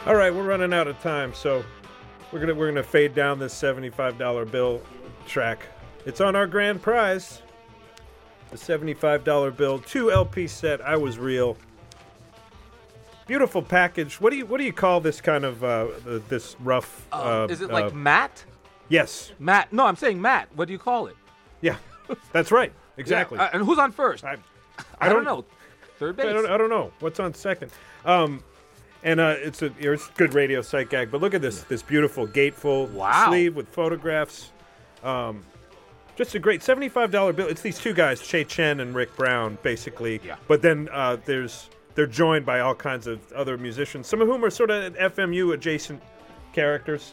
All right, we're running out of time, so we're gonna fade down this $75 bill track. It's on our grand prize, the $75 bill, 2 LP set. I Was Real. Beautiful package. What do you call this kind of this rough? Is it like matte? Yes. Matte. No, I'm saying matte. What do you call it? Yeah, that's right. Exactly. Yeah. And who's on first? I don't know. Third base. I don't know. What's on second? It's a good radio sight gag. But look at this beautiful gatefold sleeve with photographs. Just a great $75 bill. It's these two guys, Che Chen and Rick Brown, basically. Yeah. But then they're joined by all kinds of other musicians, some of whom are sort of FMU adjacent characters.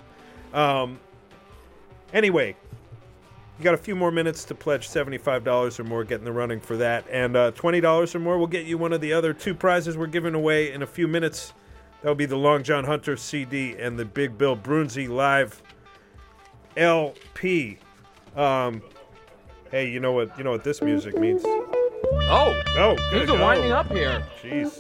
Anyway, you got a few more minutes to pledge $75 or more, get in the running for that. And $20 or more will get you one of the other 2 prizes we're giving away in a few minutes. That'll be the Long John Hunter CD and the Big Bill Broonzy Live LP. Hey, you know what this music means? Oh, things are winding up here. Jeez.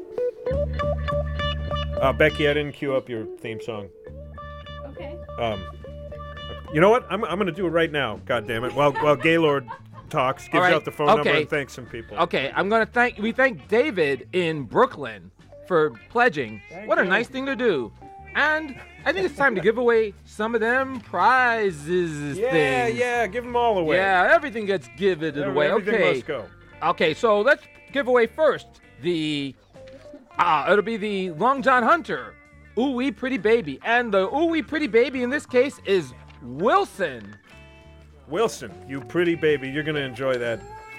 Becky, I didn't cue up your theme song. Okay. You know what? I'm going to do it right now. God damn it! While Gaylord talks, gives out the phone number and thanks some people. Okay, I'm going to thank David in Brooklyn for pledging. What a nice thing to do. And I think it's time to give away some of them prizes. Yeah, give them all away. Yeah, everything gets given away. Everything must go. Okay, so let's give away first it'll be the Long John Hunter Ooh Wee Pretty Baby. And the Ooh Wee Pretty Baby in this case is Wilson. Wilson, you pretty baby. You're going to enjoy that.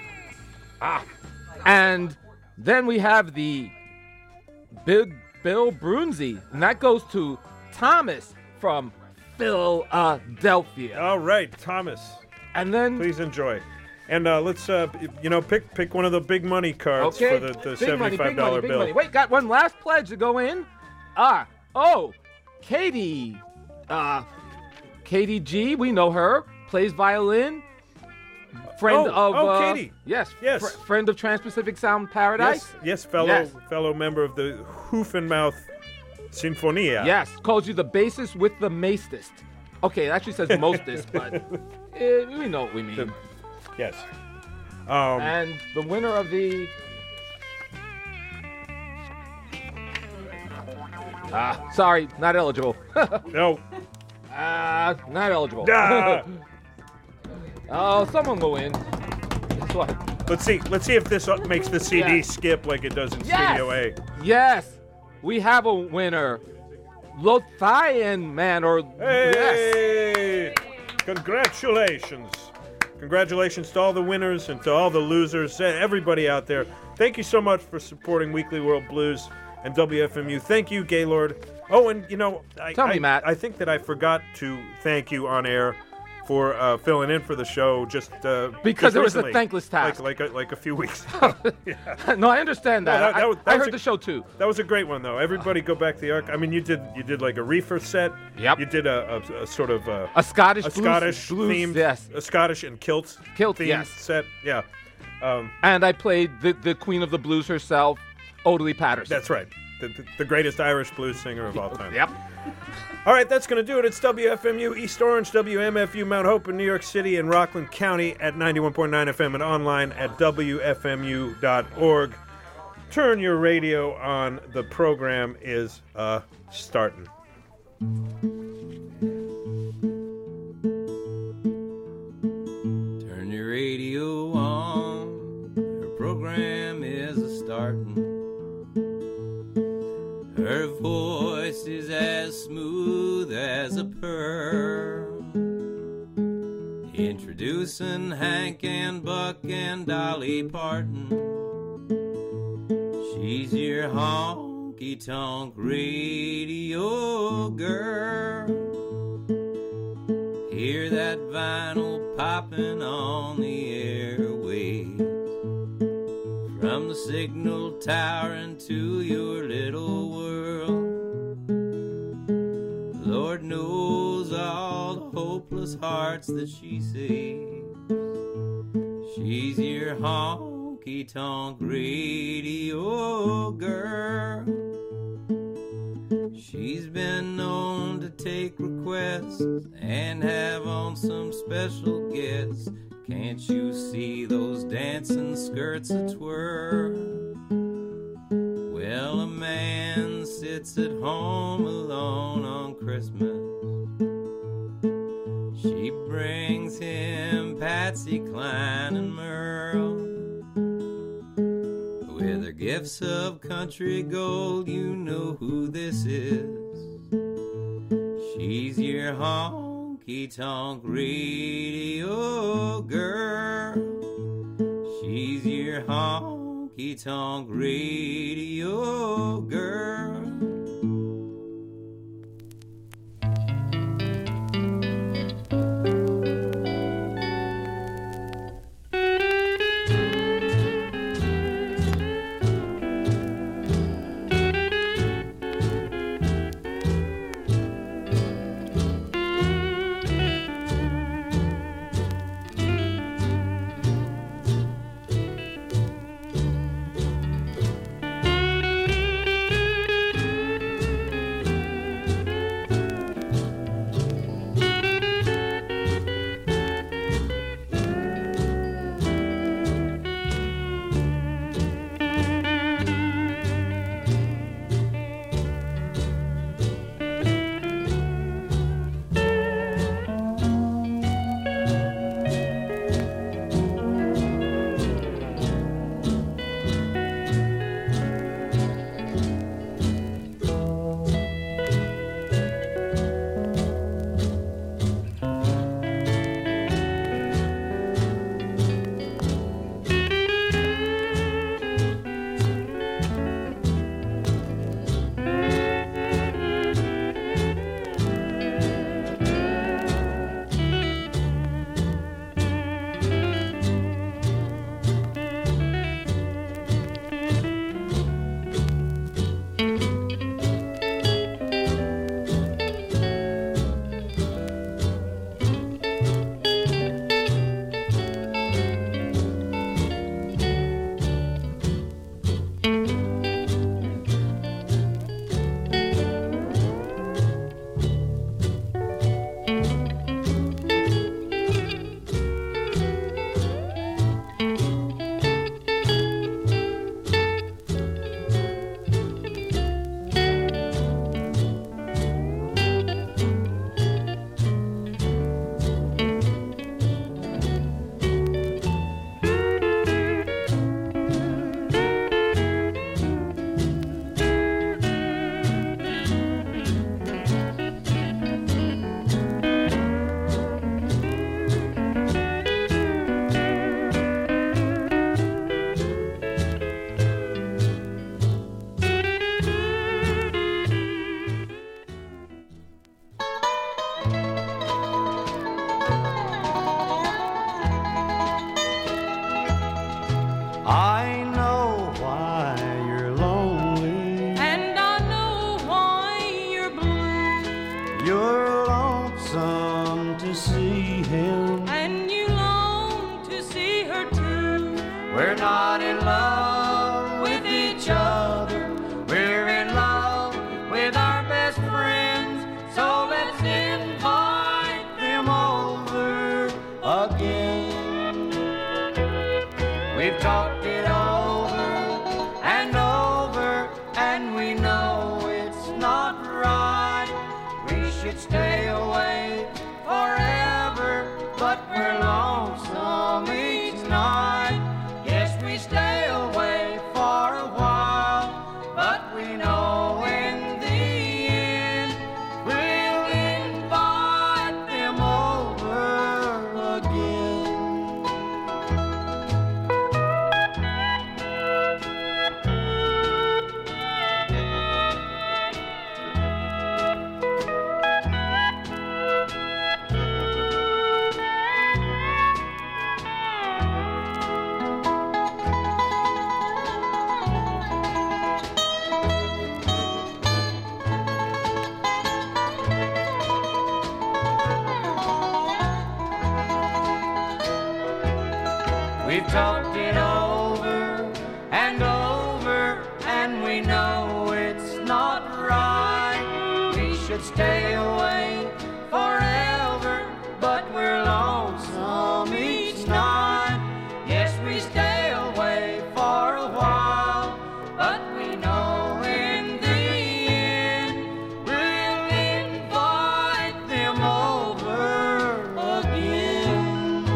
And then we have the Big Bill Broonzy, and that goes to Thomas from Philadelphia. All right, Thomas. And then please enjoy. And let's pick one of the big money cards for the $75 bill. Big money. Wait, got one last pledge to go in. Katie. Katie G, we know her, plays violin. Friend of Katie. Yes. Friend of Trans-Pacific Sound Paradise. Yes, fellow member of the Hoofenmouth Sinfonia. Yes, calls you the bassist with the mastest. Okay, it actually says mostest, but we know what we mean. Yes. And the winner of the sorry, not eligible. No. Not eligible. Someone will win. Guess what? Let's see if this makes the CD skip like it does in Studio A. Yes, we have a winner. Lothian Man, Hey! Congratulations. Congratulations to all the winners and to all the losers, everybody out there. Thank you so much for supporting Weekly World Blues and WFMU. Thank you, Gaylord. Oh, and Tell me, Matt. I think that I forgot to thank you on air for filling in for the show because it was recently, a thankless task, like a few weeks. No, I understand that. No, I heard the show too. That was a great one, though. Everybody go back to the arc. I mean, you did like a reefer set. Yep. You did a sort of a Scottish blues themed, yes, a Scottish and kilt themed set. Yeah. And I played the Queen of the Blues herself, Odalie Patterson. That's right. The greatest Irish blues singer of all time. Yep. All right, that's going to do it. It's WFMU East Orange, WMFU Mount Hope in New York City and Rockland County at 91.9 FM and online at WFMU.org. Turn your radio on. The program is starting. Turn your radio on. Her program is starting. Her voice is as smooth as a pearl. Introducing Hank and Buck and Dolly Parton. She's your honky-tonk radio girl. Hear that vinyl popping on the airwaves. From the signal tower into your little world. Lord knows all the hopeless hearts that she saves. She's your honky-tonk radio girl. She been known to take requests and have on some special guests. Can't you see those dancing skirts a-twirl? Well, a man sits at home alone on Christmas. She brings him Patsy Cline and Merle. With her gifts of country gold, you know who this is. She's your honky-tonk radio girl. She's your honky-tonk radio girl. We're not in love with each other. We're in love with our best friends. So let's invite them over again. We've talked it over, and we know it's not right. We should stay away forever, but we're lonesome each night. Yes, we stay away for a while, but we know in the end we'll invite them over again. We've talked it over, and we know it's not right. We should stay away forever, but we're lonesome each night. Yes, we stay away for a while, but we know in the end we'll invite them over again.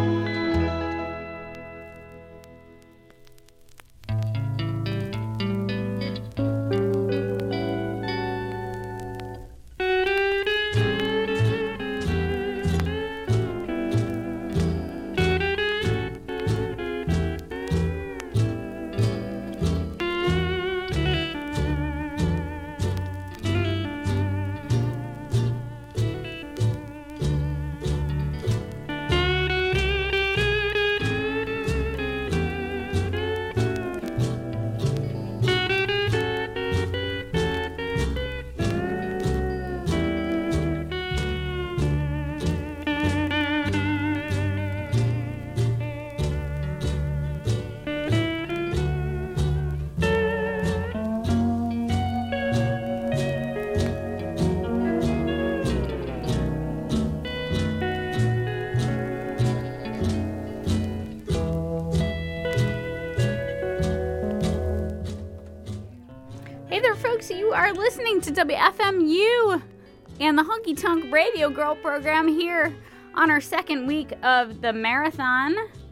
Hey there, folks. You are listening to WFMU and the Honky Tonk Radio Girl program here on our second week of the marathon.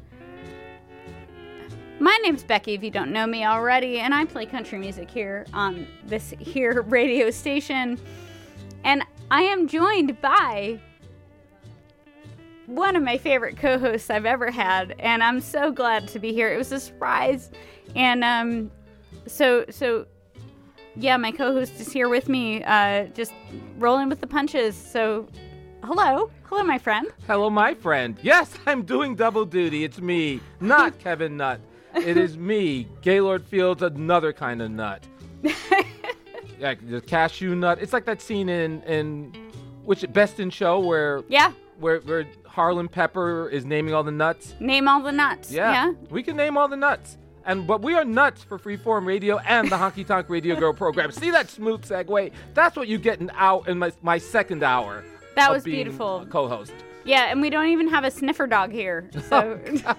My name's Becky, if you don't know me already, and I play country music here on this here radio station. And I am joined by one of my favorite co-hosts I've ever had, and I'm so glad to be here. It was a surprise. And yeah, my co-host is here with me, just rolling with the punches. So, hello, my friend. Hello, my friend. Yes, I'm doing double duty. It's me, not Kevin Nutt. It is me, Gaylord Fields, another kind of nut. Like the cashew nut. It's like that scene in Best in Show where Harlan Pepper is naming all the nuts. Name all the nuts. Yeah. We can name all the nuts. But we are nuts for Freeform Radio and the Honky Tonk Radio Girl program. See that smooth segue? That's what you get in my second hour. That was being beautiful. A co-host. Yeah, and we don't even have a sniffer dog here. So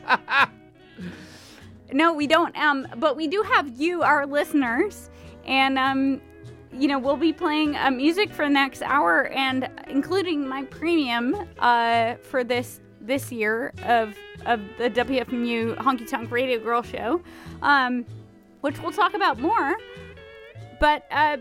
no, we don't. But we do have you, our listeners, and we'll be playing music for the next hour, and including my premium for this year of the WFMU Honky Tonk Radio Girl Show, which we'll talk about more. But,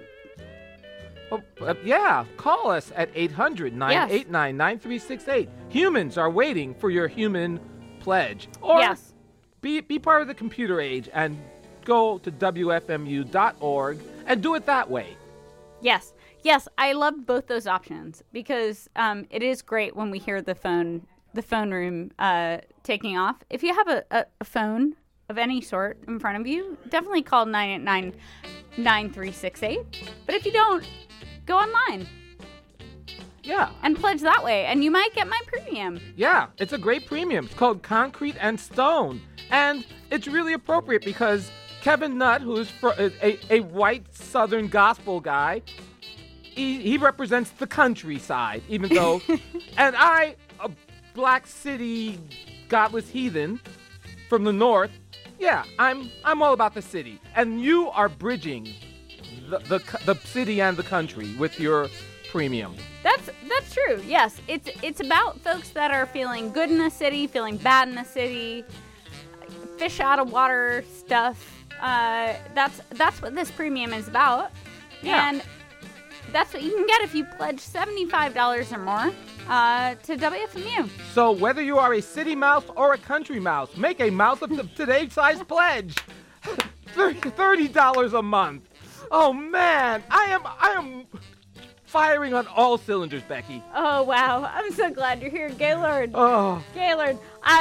call us at 800-989-9368. Humans are waiting for your human pledge. Or be part of the computer age and go to WFMU.org and do it that way. Yes, I love both those options because it is great when we hear the phone room taking off. If you have a phone of any sort in front of you, definitely call 989-9368. But if you don't, go online. Yeah. And pledge that way, and you might get my premium. Yeah, it's a great premium. It's called Concrete and Stone. And it's really appropriate because Kevin Nutt, who's a white Southern gospel guy, he represents the countryside, even though, and I, a Black City godless heathen from the north, I'm all about the city. And you are bridging the city and the country with your premium. That's true. Yes, it's about folks that are feeling good in the city, feeling bad in the city, fish out of water stuff. That's what this premium is about. Yeah. And that's what you can get if you pledge $75 or more to WFMU. So whether you are a city mouse or a country mouse, make a mouse of today's size pledge. $30 a month. Oh man, I am firing on all cylinders, Becky. Oh wow, I'm so glad you're here, Gaylord. Oh, Gaylord.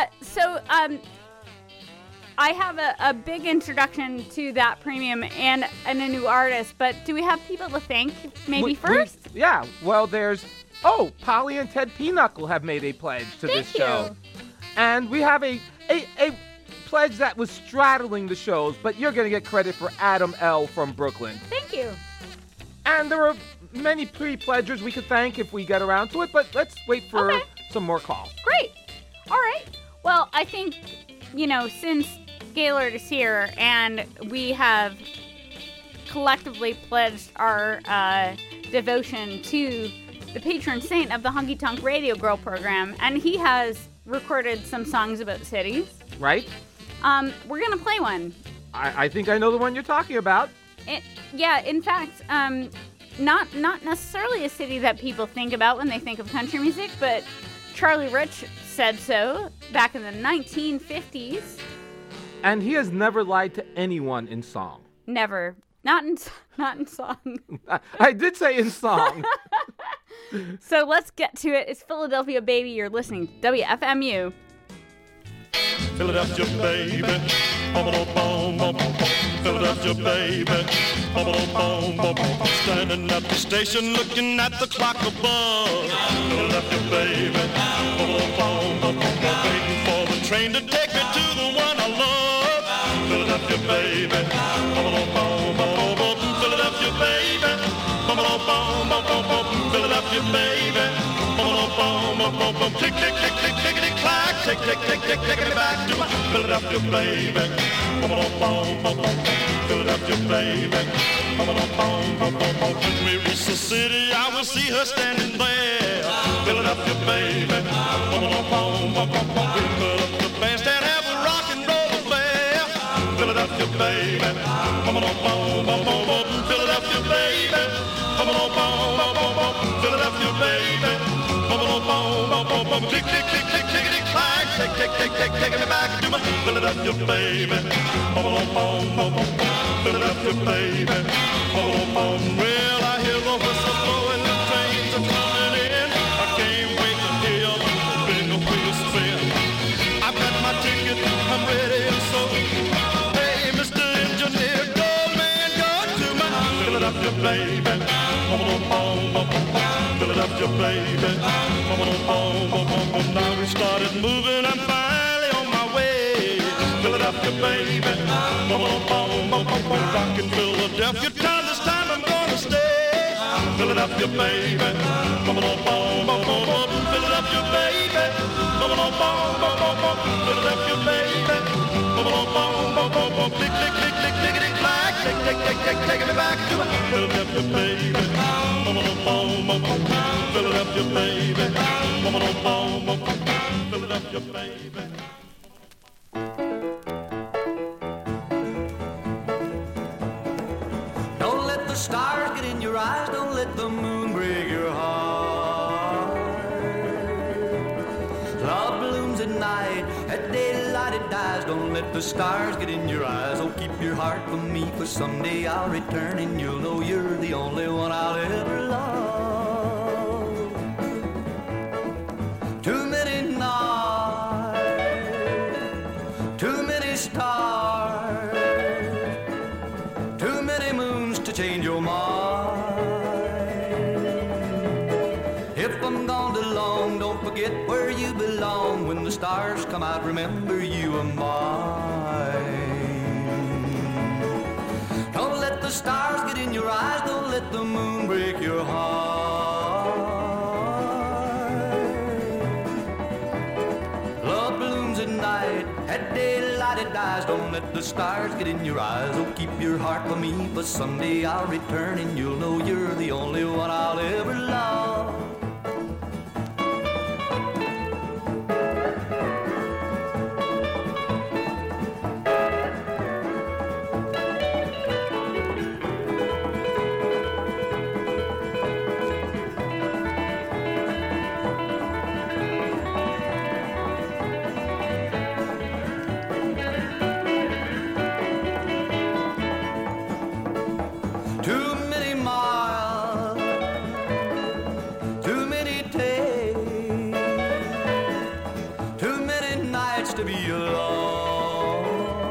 I have a big introduction to that premium and a new artist, but do we have people to thank first? Well, there's Polly and Ted Pinochle have made a pledge to this show. And we have a pledge that was straddling the shows, but you're going to get credit for Adam L. from Brooklyn. Thank you. And there are many pre-pledgers we could thank if we get around to it, but let's wait for some more calls. Great. All right. Well, I think, since Gaylord is here and we have collectively pledged our devotion to the patron saint of the Honky Tonk Radio Girl program, and he has recorded some songs about cities. Right? We're going to play one. I think I know the one you're talking about. In fact, not necessarily a city that people think about when they think of country music, but Charlie Rich said so back in the 1950s. And he has never lied to anyone in song. Never. Not in song. I did say in song. So let's get to it. It's Philadelphia Baby. You're listening to WFMU. Philadelphia baby, Philadelphia baby, standing at the station looking at the clock above. Philadelphia baby, waiting for the train to take me to the one I love. Philadelphia baby, Philadelphia baby, Philadelphia baby, tick tick tick tick tickety clack, tick tick tick tick tickety back to my Philadelphia baby, Philadelphia baby. When we reach the city, I will see her standing there. Philadelphia baby, we'll put up the bandstand, have a rock and roll affair. Philadelphia baby, Philadelphia baby, Philadelphia baby. Tick, tick, tick, tick, tickety clack, tick, tick, tick, tick, taking me back to my Philadelphia baby. Philadelphia baby. Well, I hear the whistle blowing, the trains are coming in. I can't wait to hear the big wheels spin. I've got my ticket, I'm ready and so. Hey, Mr. Engineer, go man, go to my Philadelphia baby. Philadelphia baby. Now we started moving, I'm finally on my way. Philadelphia baby. Rock in Philadelphia town, this time I'm gonna stay. Philadelphia baby. Philadelphia baby. Philadelphia baby. Tick, tick, tick, tick, tickety clack, tick, tick, tick, tick, taking me back to my Philadelphia baby. Philadelphia baby. Philadelphia baby. Don't let the stars get in your eyes, don't let the moon break your heart. Love blooms at night, at daylight it dies. Don't let the stars get in your eyes. Oh, keep your heart for me, for someday I'll return and you'll know you're the only one I'll ever love. Too many nights, too many stars, too many moons to change your mind. If I'm gone too long, don't forget where you belong. When the stars come out, remember you are mine. Don't let the stars get in your eyes, don't let the moon break your heart. Love blooms at night, at daylight it dies. Don't let the stars get in your eyes. Oh, keep your heart for me, but someday I'll return and you'll know you're the only one I'll ever love. Too many miles, too many days, too many nights to be alone.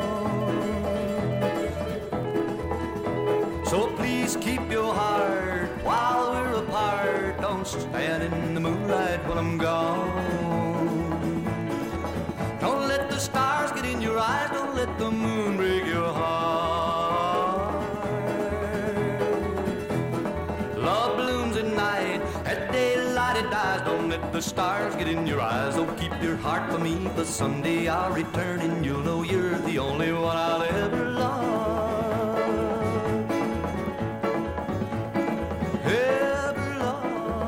So please keep your heart while we're apart. Don't stand in the moonlight when I'm gone. Don't let the stars get in your eyes, don't let the moon break your heart. Love blooms let daylight it dies, don't let the stars get in your eyes. Oh, keep your heart for me, 'cause someday I'll return and you'll know you're the only one I'll ever love. Ever love.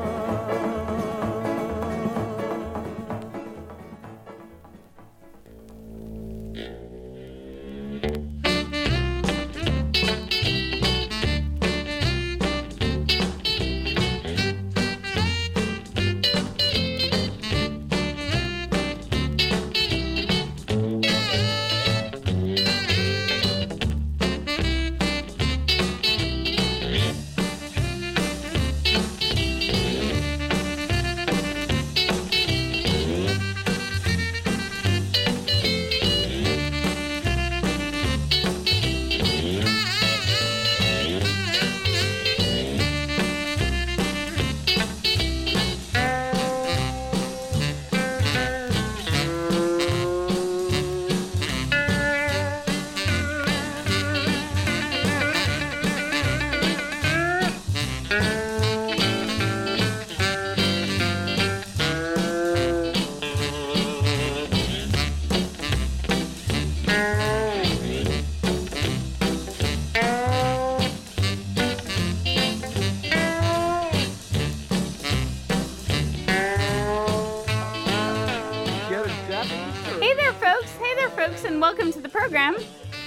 And welcome to the program.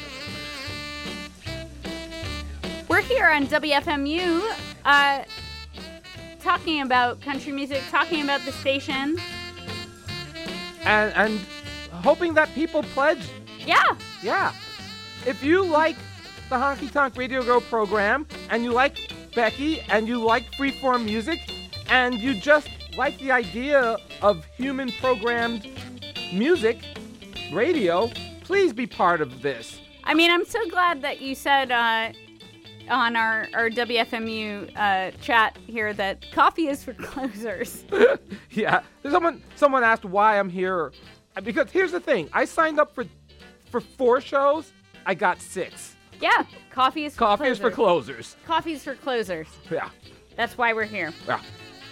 We're here on WFMU talking about country music, talking about the station. And hoping that people pledge. Yeah. Yeah. If you like the Honky Tonk Radio Girl program, and you like Becky, and you like freeform music, and you just like the idea of human programmed music, radio, please be part of this. I mean, I'm so glad that you said on our WFMU chat here that coffee is for closers. Yeah. Someone asked why I'm here. Because here's the thing. I signed up for 4 shows. I got 6. Yeah. Coffee is for Coffee closers. is for closers. Coffee is for closers. Yeah. That's why we're here. Yeah.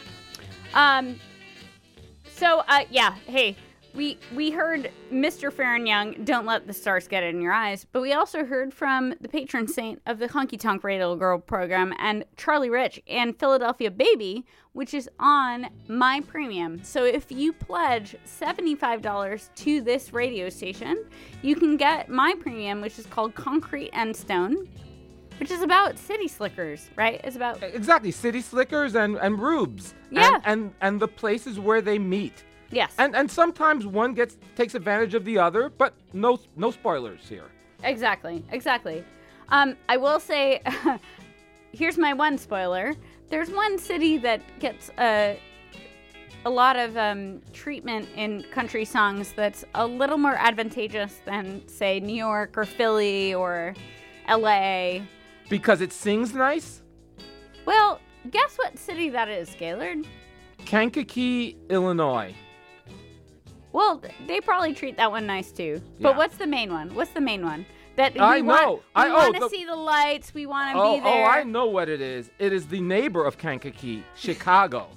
Yeah. Hey. We heard Mr. Farron Young, Don't Let the Stars Get in Your Eyes, but we also heard from the patron saint of the Honky Tonk Radio Girl program and Charlie Rich and Philadelphia Baby, which is on my premium. So if you pledge $75 to this radio station, you can get my premium, which is called Concrete and Stone, which is about city slickers, right? It's about... Exactly, city slickers and rubes. Yeah. And the places where they meet. Yes. And sometimes one takes advantage of the other, but no spoilers here. Exactly. I will say, here's my one spoiler. There's one city that gets a lot of treatment in country songs that's a little more advantageous than, say, New York or Philly or LA. Because it sings nice? Well, guess what city that is, Gaylord? Kankakee, Illinois. Well, they probably treat that one nice too. But Yeah. what's the main one? That we I want, know. We want to see the lights. We want to be there. Oh, I know what it is. It is the neighbor of Kankakee, Chicago.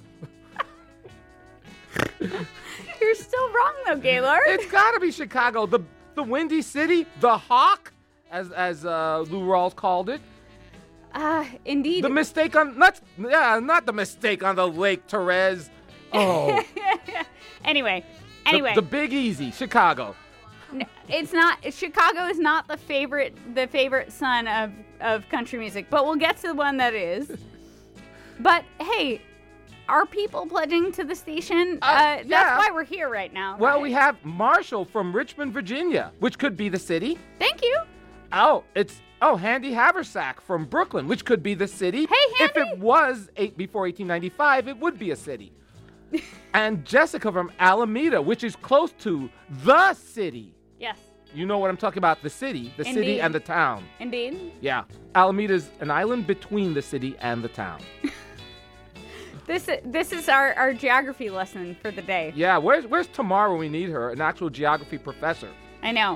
You're still wrong though, Gaylord. It's got to be Chicago. The Windy City, the Hawk, as Lou Rawls called it. Indeed. The mistake on not the mistake on the Lake Therese. Oh. Anyway. The Big Easy, Chicago. It's not. Chicago is not the favorite son of country music, but we'll get to the one that is. But hey, are people pledging to the station? Yeah. That's why we're here right now. Well, right? we have Marshall from Richmond, Virginia, which could be the city. Thank you. Handy Haversack from Brooklyn, which could be the city. Hey, If Handy. it was before 1895, it would be a city. And Jessica from Alameda, which is close to the city. Yes. You know what I'm talking about, the city Indeed. and the town. Indeed. Yeah. Alameda's an island between the city and the town. This is our geography lesson for the day. Yeah, where's Tamara when we need her, an actual geography professor? I know.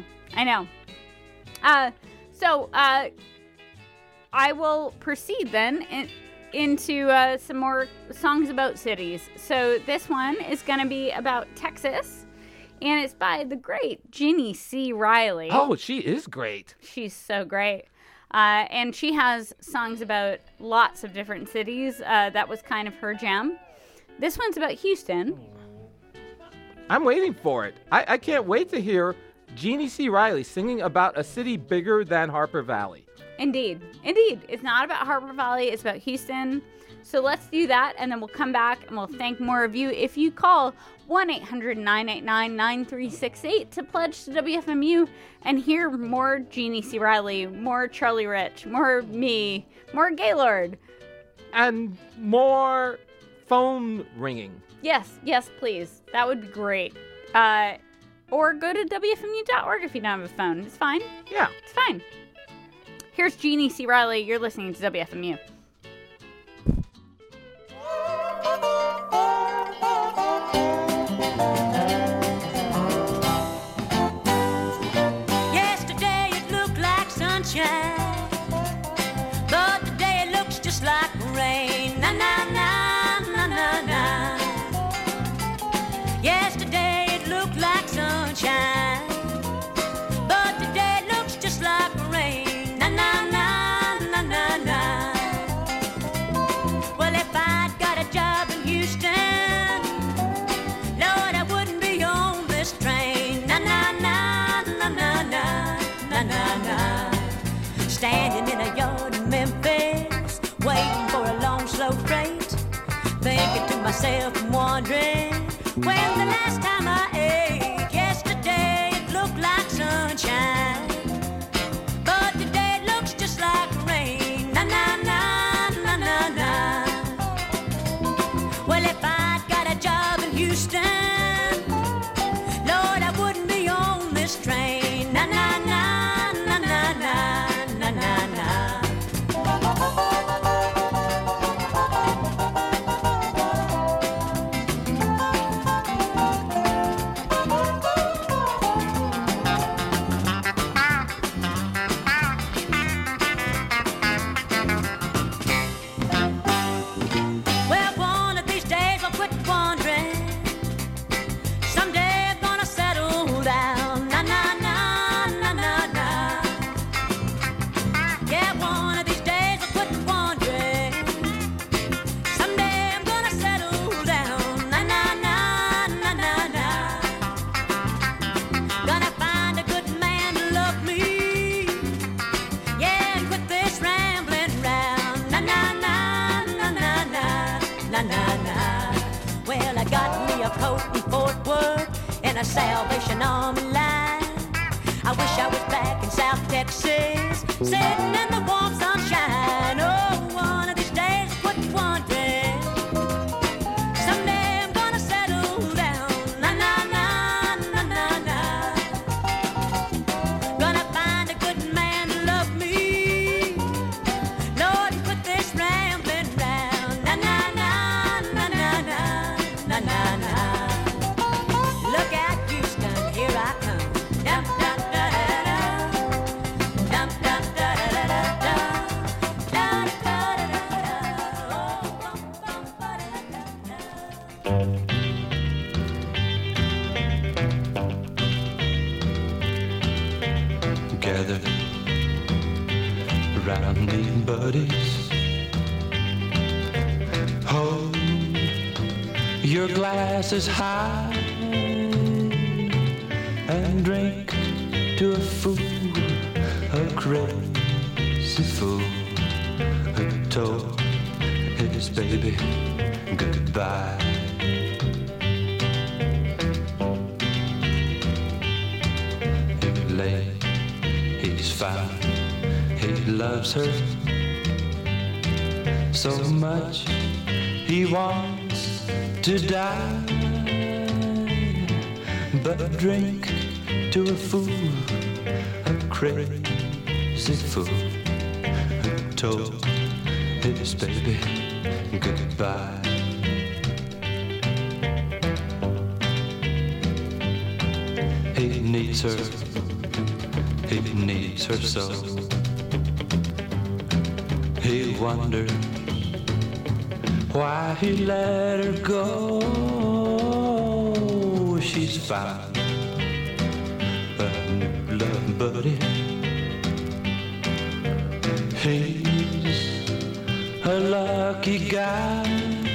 So I will proceed then into some more songs about cities. So this one is going to be about Texas, and it's by the great Jeannie C. Riley. Oh, she is great. She's so great. And she has songs about lots of different cities. That was kind of her jam. This one's about Houston. I'm waiting for it. I can't wait to hear Jeannie C. Riley singing about a city bigger than Harper Valley. Indeed. It's not about Harper Valley. It's about Houston. So let's do that, and then we'll come back, and we'll thank more of you if you call 1-800-989-9368 to pledge to WFMU and hear more Jeannie C. Riley, more Charlie Rich, more me, more Gaylord. And more phone ringing. Yes, please. That would be great. Or go to WFMU.org if you don't have a phone. It's fine. Yeah. It's fine. Here's Jeannie C. Riley. You're listening to WFMU. Yesterday it looked like sunshine, but today it looks just like rain. Na na na na na na. Yesterday it looked like sunshine, but today it looks just like rain. Na na na na na na. Well, if I'd got a job in Houston, Lord, I wouldn't be on this train. Na na na na na na na na na. Standing in a yard in Memphis, waiting for a long, slow freight, thinking to myself and wondering when the last time I ate. Yesterday it looked like sunshine, but today it looks just like rain. Na na na na na na. Well, if I'd got a job in Houston, Lord, I wouldn't be on this train. Na na na na na na na na na. Well, one of these days I'll quit wandering. Someday I'm gonna settle down. Na na na na na na. Yeah, one of these days I'll quit wandering. Someday I'm gonna settle down. Na na na na na na. Gonna find a good man to love me. Yeah, and quit this rambling round. Na na na na na na na na na. Well, I got me a coat in Fort Worth and a Salvation Army line. I wish I was back in South Texas, sitting in the warm sunshine. Oh, one of these days I quit wandering. Someday I'm gonna settle down. Na na na na na na. Gonna find a good man to love me. Lord, quit this rambling round. Na na na na na na na na na. Look out, Houston, here I come. Dum dum da da da. Dum dum da da da da da. Da da da da da. Oh, bum bum ba da da da. Gathered around the buddies, hold your glasses high and drink to a fool, a crazy fool who told his baby goodbye. He lay, he's found, he loves her so much he wants to die. But drink to a fool, a crazy fool who told his baby goodbye. He needs her so. He wonders why he let her go. She's found a new love buddy. He's a lucky guy.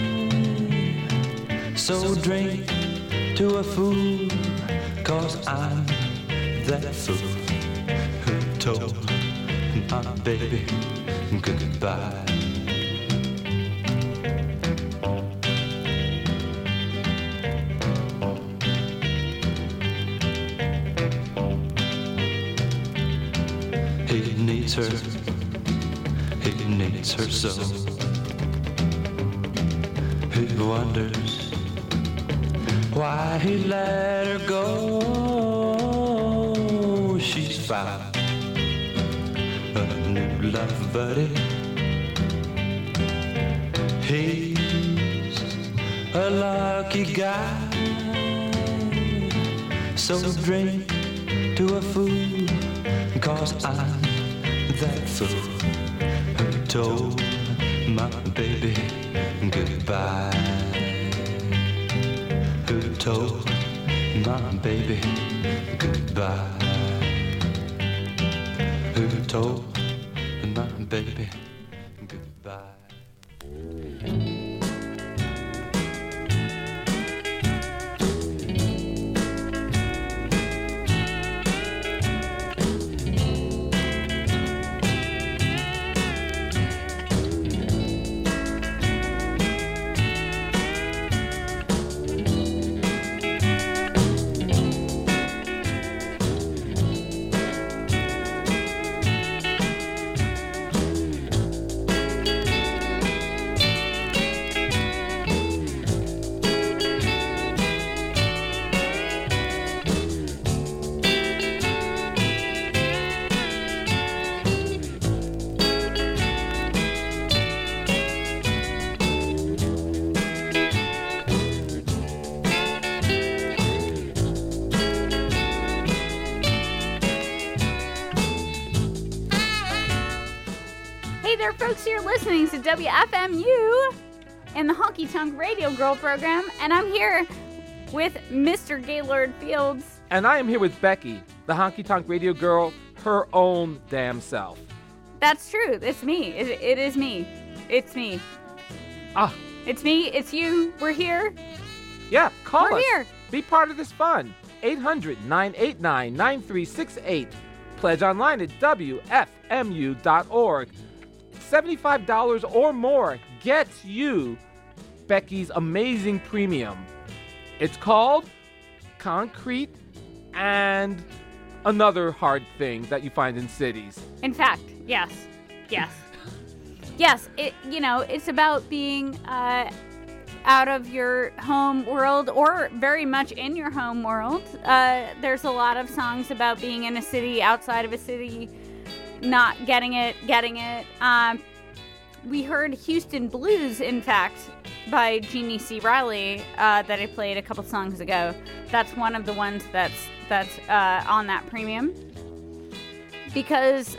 So drink to a fool, 'cause I'm that fool who told my baby goodbye. He needs her so. He wonders why he let her go. She's found a new love buddy. He's a lucky guy. So drink to a fool, 'cause I'm that fool who told my baby goodbye. Who told my baby goodbye? Who told my baby goodbye? Folks, you're listening to WFMU and the Honky Tonk Radio Girl program, and I'm here with Mr. Gaylord Fields. And I am here with Becky, the Honky Tonk Radio Girl, her own damn self. That's true. It's me. It is me. It's me. Ah. It's me. It's you. We're here. Yeah, call us. We're here. Be part of this fun. 800-989-9368. Pledge online at WFMU.org. $75 or more gets you Becky's amazing premium. It's called Concrete and another hard thing that you find in cities. In fact, yes. Yes. Yes, it's about being out of your home world or very much in your home world. There's a lot of songs about being in a city, outside of a city, not getting it. We heard Houston Blues, in fact, by Jeannie C. Riley that I played a couple songs ago. That's one of the ones that's on that premium. Because,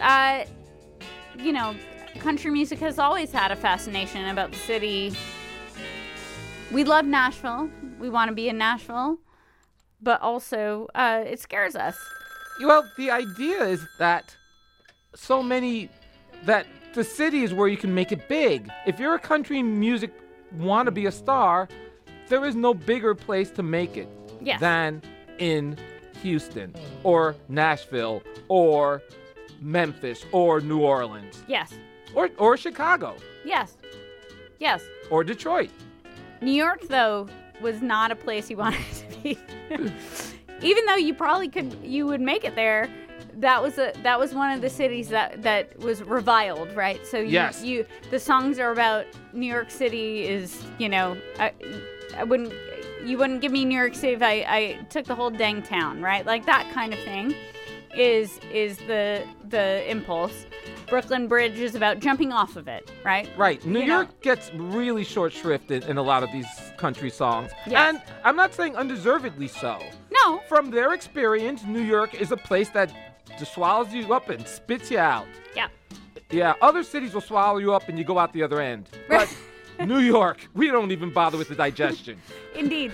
country music has always had a fascination about the city. We love Nashville. We want to be in Nashville. But also, it scares us. Well, the idea is that that the city is where you can make it big. If you're a country music want to be a star, there is no bigger place to make it than in Houston or Nashville or Memphis or New Orleans. Yes. Or Chicago. Yes. Yes. Or Detroit. New York, though, was not a place you wanted to be. Even though you would make it there, that was one of the cities that was reviled, right? So the songs are about New York City is, you wouldn't give me New York City if I took the whole dang town, right? Like that kind of thing is the impulse. Brooklyn Bridge is about jumping off of it, right? Right. New York gets really short shrifted in a lot of these country songs. Yes. And I'm not saying undeservedly so. No. From their experience, New York is a place that just swallows you up and spits you out. Yeah. Yeah, other cities will swallow you up and you go out the other end. But New York. We don't even bother with the digestion. Indeed.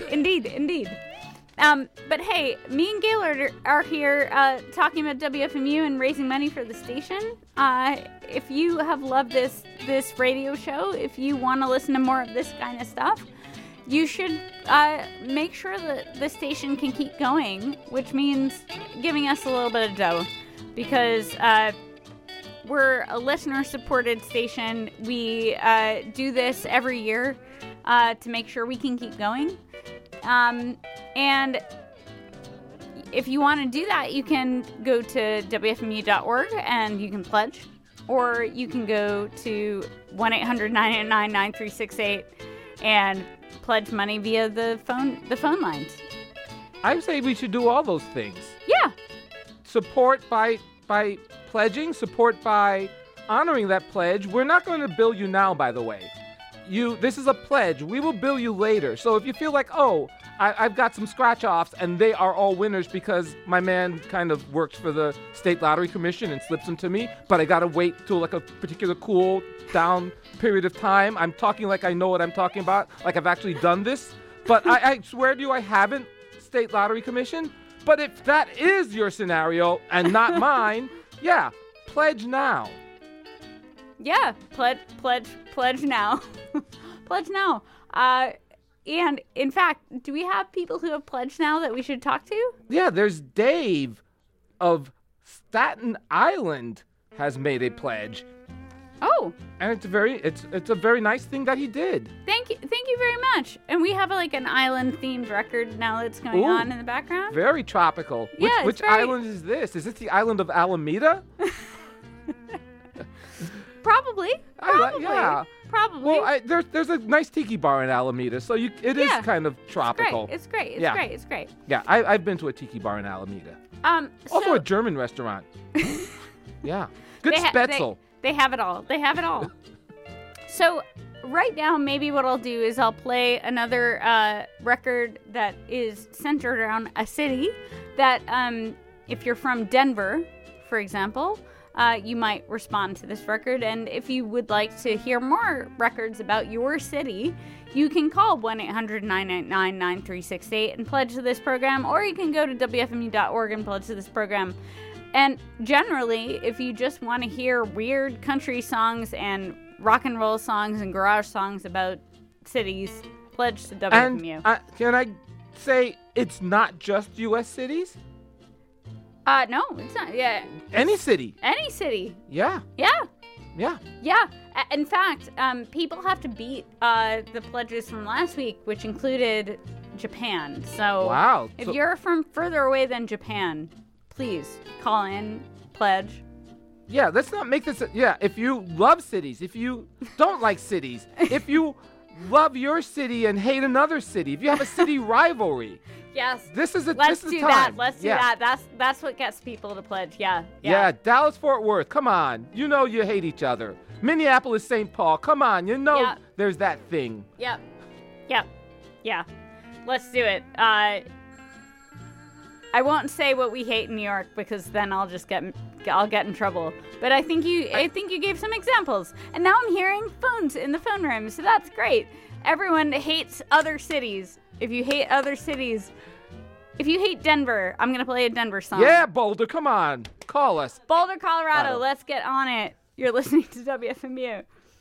But hey, me and Gaylord are here talking about WFMU and raising money for the station. If you have loved this radio show, if you want to listen to more of this kind of stuff, you should make sure that the station can keep going, which means giving us a little bit of dough, because we're a listener-supported station. We do this every year to make sure we can keep going. And if you want to do that, you can go to WFMU.org and you can pledge, or you can go to 1-800-989-9368 and pledge money via the phone lines. I say we should do all those things. Yeah. Support by pledging, support by honoring that pledge. We're not going to bill you now, by the way. This is a pledge. We will bill you later. So if you feel like, I've got some scratch-offs and they are all winners because my man kind of works for the State Lottery Commission and slips them to me, but I got to wait till like a particular cool down period of time. I'm talking like I know what I'm talking about, like I've actually done this. But I swear to you, I haven't, State Lottery Commission. But if that is your scenario and not mine, yeah, pledge now. Yeah, pledge now. Pledge now. And in fact, do we have people who have pledged now that we should talk to? Yeah, there's Dave of Staten Island has made a pledge. Oh. And it's a very nice thing that he did. Thank you very much. And we have like an island-themed record now that's going on in the background. Very tropical. Yeah, which island is this? Is this the island of Alameda? Probably. Yeah. Probably. Well, there's a nice tiki bar in Alameda, so it is kind of tropical. It's great. It's great. Yeah, I've been to a tiki bar in Alameda. Also a German restaurant. Yeah. Good Spätzle. They have it all. So right now, maybe what I'll do is I'll play another record that is centered around a city that, if you're from Denver, for example, you might respond to this record. And if you would like to hear more records about your city, you can call 1-800-989-9368 and pledge to this program, or you can go to WFMU.org and pledge to this program. And generally, if you just want to hear weird country songs and rock and roll songs and garage songs about cities, pledge to WFMU. And can I say it's not just U.S. cities? No, it's not. Yeah. Any city. Any city. Yeah. Yeah. Yeah. Yeah. In fact, people have to beat the pledges from last week, which included Japan. So wow. If you're from further away than Japan, please call in, pledge. Yeah, let's not make this. If you love cities, if you don't like cities, if you love your city and hate another city, if you have a city rivalry. Yes. This is Let's this is do time. that. Let's do that. That's what gets people to pledge. Yeah. Yeah, Dallas Fort Worth. Come on. You know you hate each other. Minneapolis St. Paul. Come on. You know there's that thing. Yep. Yeah. Let's do it. I won't say what we hate in New York because then I'll get in trouble. But I think you gave some examples. And now I'm hearing phones in the phone room, so that's great. Everyone hates other cities. If you hate other cities, if you hate Denver, I'm going to play a Denver song. Yeah, Boulder, come on. Call us. Boulder, Colorado, let's get on it. You're listening to WFMU.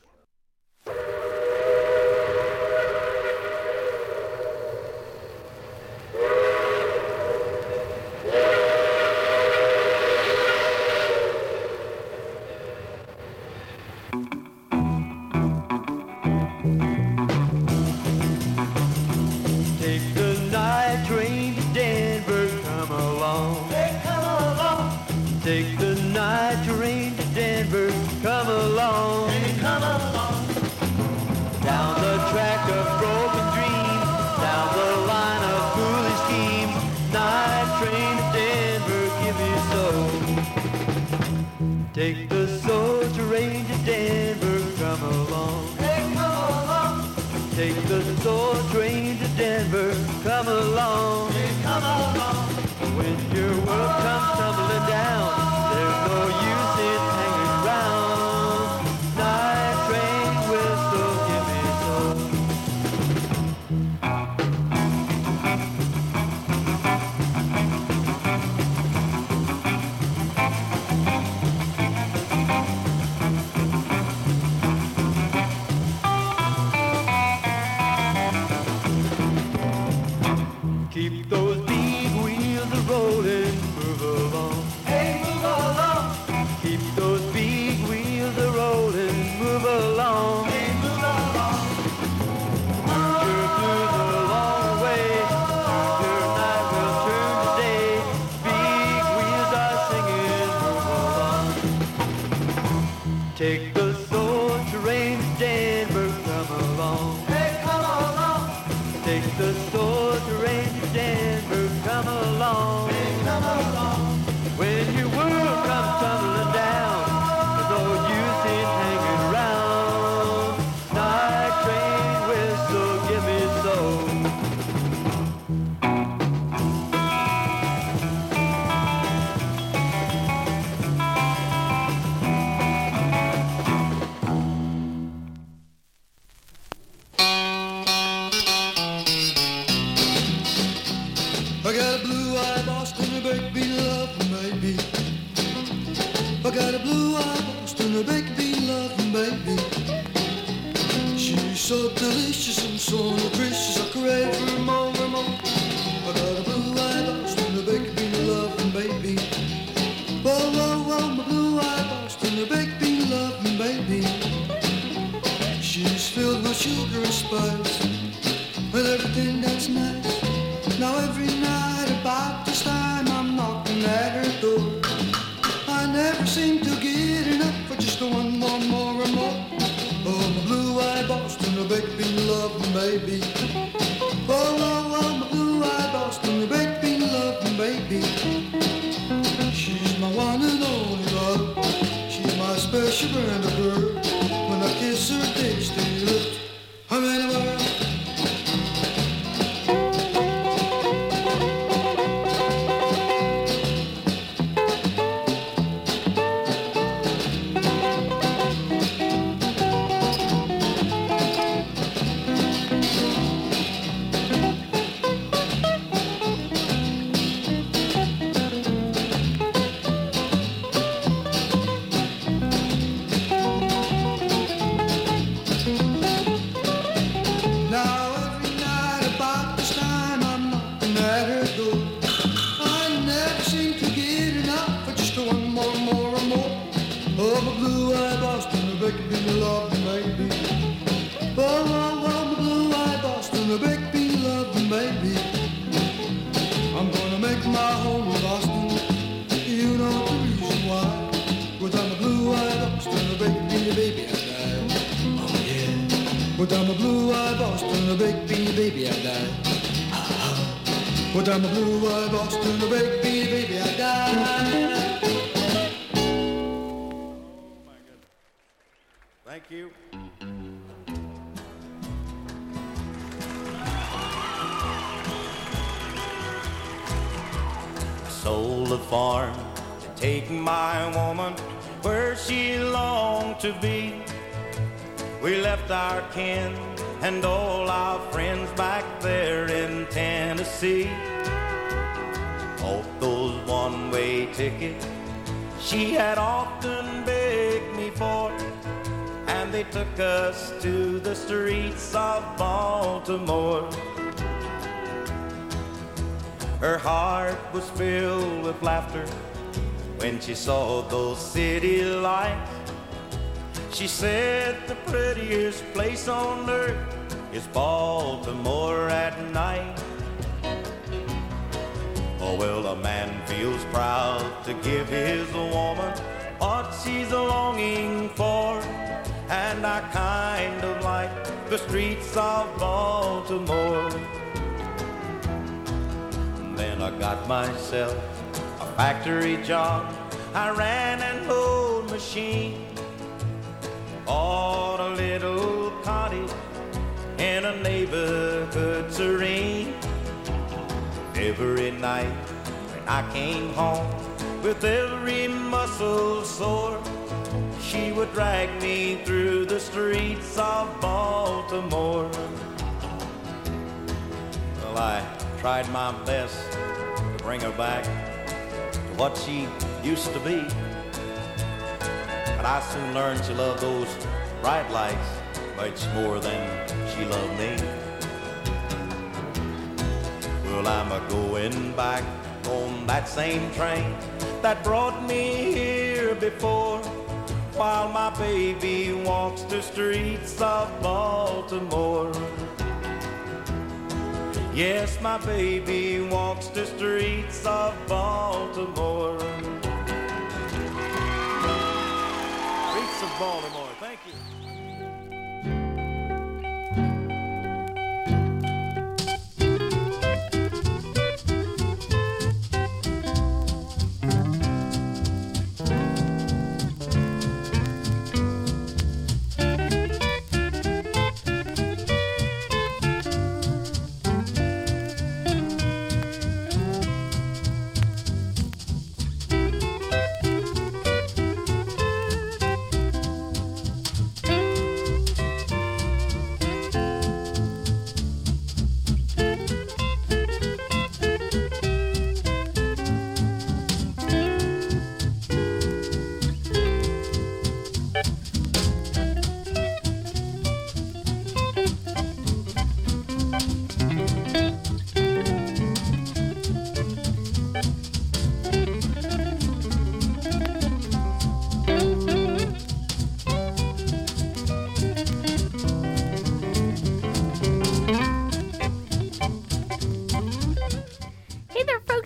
Take the night train to Denver, come along. Hey, come along. Down the track of broken dreams, down the line of foolish schemes. Night train to Denver, give me soul. Take the soul train to Denver, come along. Hey, come along. Take the soul train to Denver, come along. Hey, come along. When your world comes tumbling down, there's no use in hanging around. Night train whistle, give me soul. take the store to Ranger Denver. Come along, come along. When your world comes tumbling down, there's no use in hanging around. Night train whistle, give me soul. I got a blue-eyed Boston, a baked bean loving baby. I got a blue-eyed Boston, a baked bean loving baby. She's so delicious and so nutritious, I crave for more and more. I got a blue-eyed Boston, a baked bean loving baby. Whoa, whoa, whoa, my blue-eyed Boston, a baked bean loving baby. She's filled with sugar and spice, with everything that's nice. Now every night about this time I'm knocking at her door. I never seem to get enough for just one more and more. Oh, my blue-eyed Boston, a baked bean loving baby. Oh, oh, oh, my blue-eyed Boston, a baked bean loving baby. She's my one and only love. She's my special brand of girl. When I kiss her tasty lips, I'm in a world. But I'm a blue-eyed Boston, a baked bean baby, I die. But I'm a blue-eyed Boston, a baked bean baby, I die. Oh my goodness. Thank you. I sold the farm to take my woman where she longed to be. We left our kin and all our friends back there in Tennessee. Bought those one-way tickets she had often begged me for, and they took us to the streets of Baltimore. Her heart was filled with laughter when she saw those city lights. She said the prettiest place on earth is Baltimore at night. Oh, well, a man feels proud to give his woman what she's longing for, and I kind of like the streets of Baltimore. Then I got myself a factory job. I ran an old machine. Bought a little cottage in a neighborhood serene. Every night when I came home with every muscle sore, she would drag me through the streets of Baltimore. Well, I tried my best to bring her back to what she used to be. But I soon learned she loved those bright lights much more than she loved me. Well, I'm a-going back on that same train that brought me here before, while my baby walks the streets of Baltimore. Yes, my baby walks the streets of Baltimore. Streets of Baltimore. Thank you.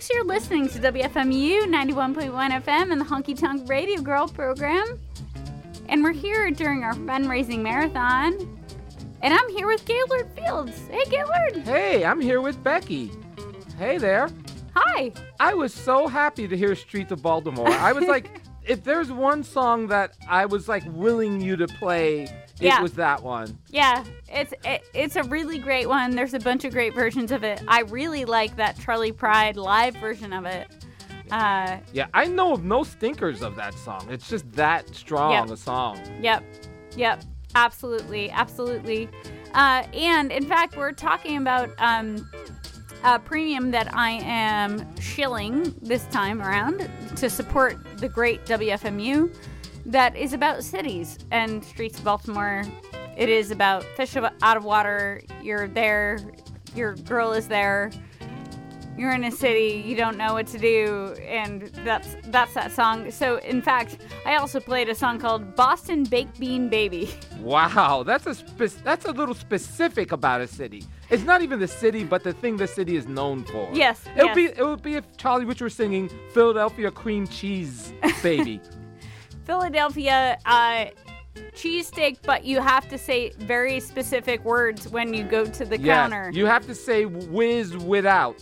folks. You're listening to WFMU 91.1 FM and the Honky Tonk Radio Girl program. And we're here during our fundraising marathon. And I'm here with Gaylord Fields. Hey, Gaylord. Hey, I'm here with Becky. Hey there. Hi. I was so happy to hear Streets of Baltimore. I was like, if there's one song that I was like willing you to play, it was that one. Yeah, it's a really great one. There's a bunch of great versions of it. I really like that Charlie Pride live version of it. Yeah, I know of no stinkers of that song. It's just that strong a song. Yep. Absolutely. And in fact, we're talking about a premium that I am shilling this time around to support the great WFMU that is about cities and Streets of Baltimore. It is about fish out of water. You're there. Your girl is there. You're in a city. You don't know what to do. And that's that song. So, in fact, I also played a song called Boston Baked Bean Baby. Wow, that's a little specific about a city. It's not even the city, but the thing the city is known for. Yes. It would be if Charlie Rich were singing Philadelphia Cream Cheese Baby. Philadelphia cheesesteak, but you have to say very specific words when you go to the counter. You have to say whiz without.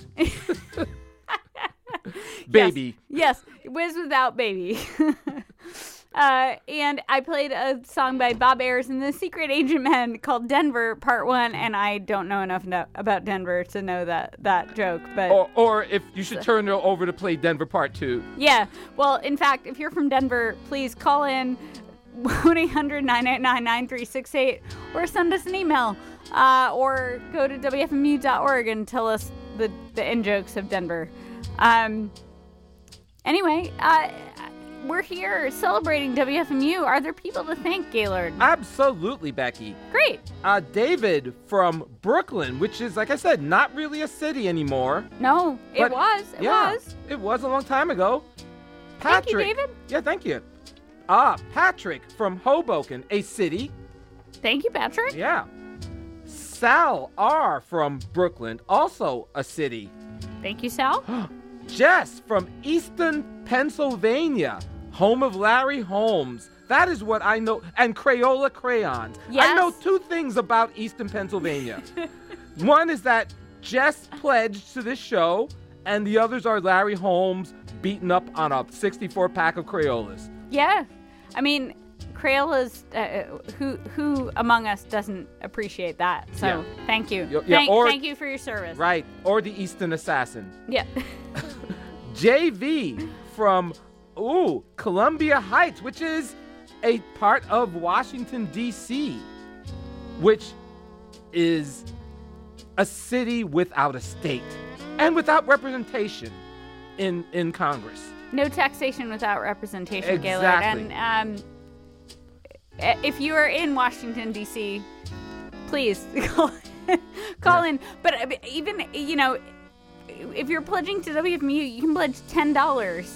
Baby. Yes, whiz without baby. And I played a song by Bob Ayers and the Secret Agent Men called Denver Part 1, and I don't know enough about Denver to know that joke. But or if you should turn it over to play Denver Part 2. Yeah. Well, in fact, if you're from Denver, please call in 1-800-989-9368 or send us an email or go to WFMU.org and tell us the in-jokes of Denver. Anyway, we're here celebrating WFMU. Are there people to thank, Gaylord? Absolutely, Becky. Great. David from Brooklyn, which is, like I said, not really a city anymore. No, it was. It was a long time ago. Patrick. Thank you, David. Yeah, thank you. Patrick from Hoboken, a city. Thank you, Patrick. Yeah. Sal R. from Brooklyn, also a city. Thank you, Sal. Jess from Easton, Pennsylvania, home of Larry Holmes. That is what I know. And Crayola crayons. Yes. I know two things about Easton, Pennsylvania. One is that Jess pledged to this show, and the others are Larry Holmes beaten up on a 64-pack of Crayolas. Yeah. I mean, Crayolas, who among us doesn't appreciate that? So thank you. Thank you for your service. Right. Or the Easton Assassin. Yeah. JV from, Columbia Heights, which is a part of Washington, D.C., which is a city without a state and without representation in Congress. No taxation without representation, Exactly. Gaylord. And if you are in Washington, D.C., please call in. But even, if you're pledging to WFMU, you can pledge $10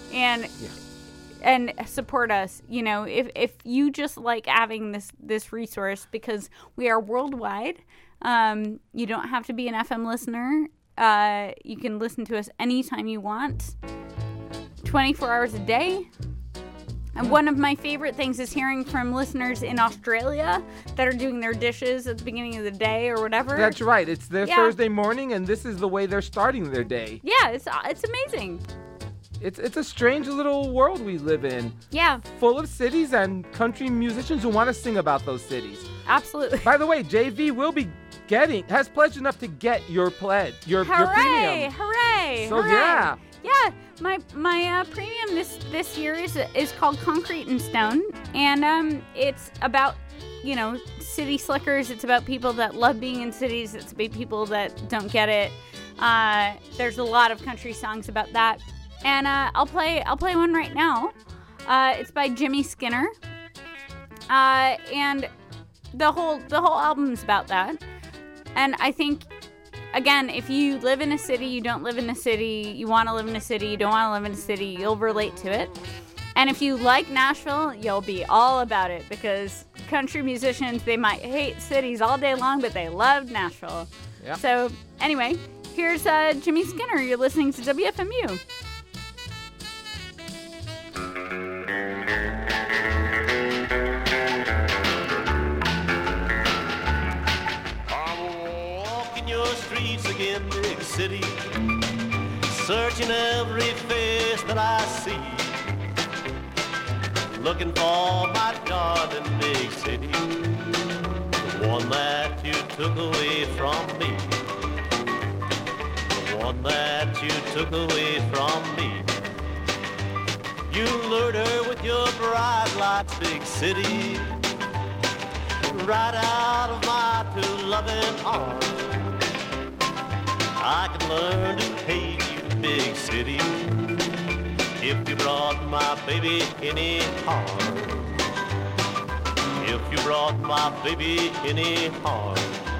and support us. If you just like having this resource, because we are worldwide, you don't have to be an FM listener. You can listen to us anytime you want. 24 hours a day. And one of my favorite things is hearing from listeners in Australia that are doing their dishes at the beginning of the day or whatever. That's right. It's their Thursday morning, and this is the way they're starting their day. Yeah, it's amazing. It's a strange little world we live in. Yeah. Full of cities and country musicians who want to sing about those cities. Absolutely. By the way, JV will be has pledged enough to get your pledge, your premium. Hooray! So hooray. Yeah, my premium this year is called Concrete and Stone, and it's about city slickers. It's about people that love being in cities. It's about people that don't get it. There's a lot of country songs about that, and I'll play one right now. It's by Jimmy Skinner, and the whole album's about that. And I think, again, if you live in a city, you don't live in a city, you want to live in a city, you don't want to live in a city, you'll relate to it. And if you like Nashville, you'll be all about it, because country musicians, they might hate cities all day long, but they love Nashville. Yep. So anyway, Here's Jimmy Skinner. You're listening to WFMU. I'm walking your streets again, big city, searching every face that I see, looking for my darling big city, the one that you took away from me, the one that you took away from me. You lured her with your bright lights, big city, right out of my two loving arms. I could learn to hate you, big city, if you brought my baby any harm. If you brought my baby any harm.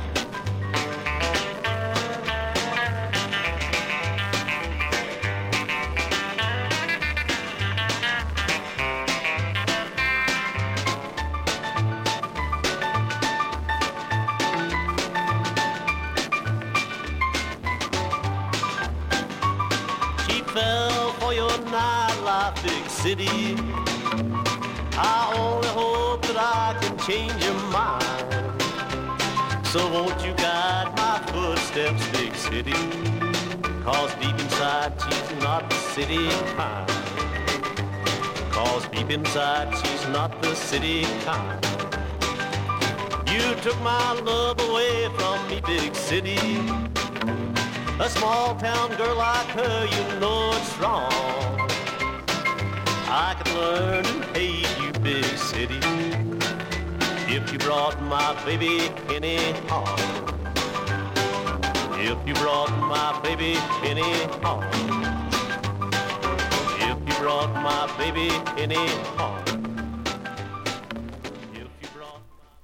Big city, I only hope that I can change your mind. So won't you guide my footsteps, big city, 'cause deep inside she's not the city kind. 'Cause deep inside she's not the city kind. You took my love away from me, big city. A small town girl like her, you know it's wrong. I could learn to hate you, big city, if you brought my baby any harm. If you brought my baby any harm. If you brought my baby any harm. If you brought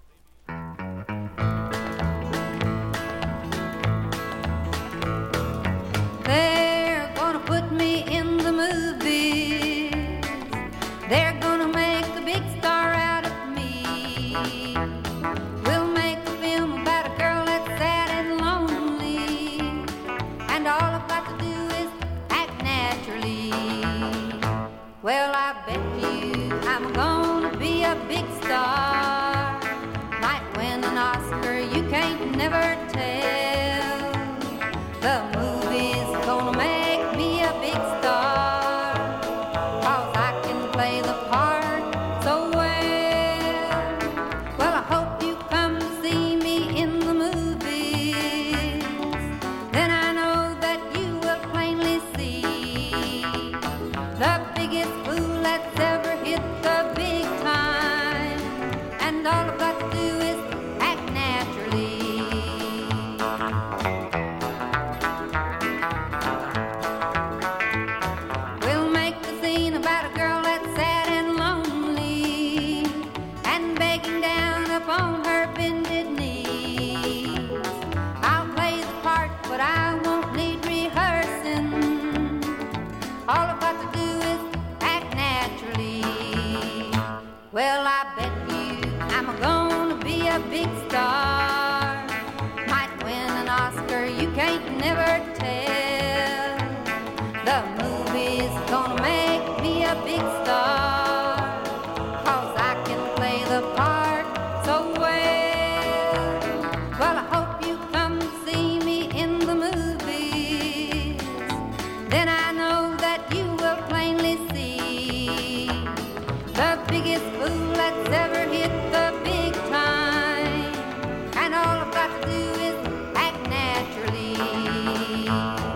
They're gonna put me in the movies. They're gonna make a big star out of me. We'll make a film about a girl that's sad and lonely, and all I've got to do is act naturally. Well, I bet you I'm gonna be a big star. Might win an Oscar, you can't never tell. The movie's gonna make me a big star, 'cause I can play the part so well. Well, I hope you come to see me in the movies. Then I know that you will plainly see the biggest fool that's ever hit the big time. And all I've got to do is act naturally. We'll make the scene about a girl that's sad and lonely, and begging down upon her bended knees. I'll play the part, but I won't need rehearsing. All I've got to do is act naturally. Well, I bet you I'm gonna be a big star. Might win an Oscar, you can't never tell. The movie's gonna make me a big star, 'cause I can play the part so well. Well, I hope you come see me in the movies. Then I know that you will plainly see the biggest fool that's ever hit the big time. And all I've got to do is act naturally.